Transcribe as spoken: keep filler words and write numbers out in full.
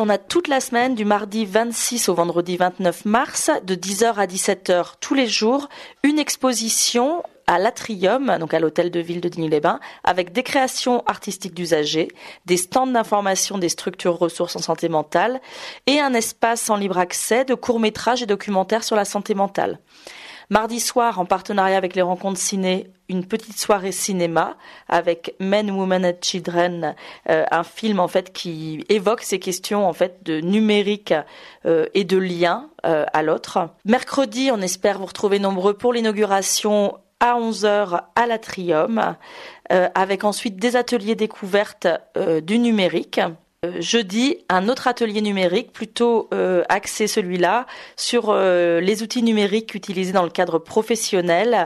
on a toute la semaine, du mardi vingt-six au vendredi vingt-neuf mars, de dix heures à dix-sept heures tous les jours, une exposition à l'Atrium, donc à l'hôtel de ville de Digne-les-Bains, avec des créations artistiques d'usagers, des stands d'information des structures ressources en santé mentale et un espace en libre accès de courts-métrages et documentaires sur la santé mentale. Mardi soir, en partenariat avec les rencontres ciné, une petite soirée cinéma avec Men, Women and Children, euh, un film en fait qui évoque ces questions en fait de numérique euh, et de lien euh, à l'autre. Mercredi, on espère vous retrouver nombreux pour l'inauguration à onze heures à l'Atrium, euh, avec ensuite des ateliers découvertes euh, du numérique. Euh, jeudi, un autre atelier numérique, plutôt euh, axé celui-là sur euh, les outils numériques utilisés dans le cadre professionnel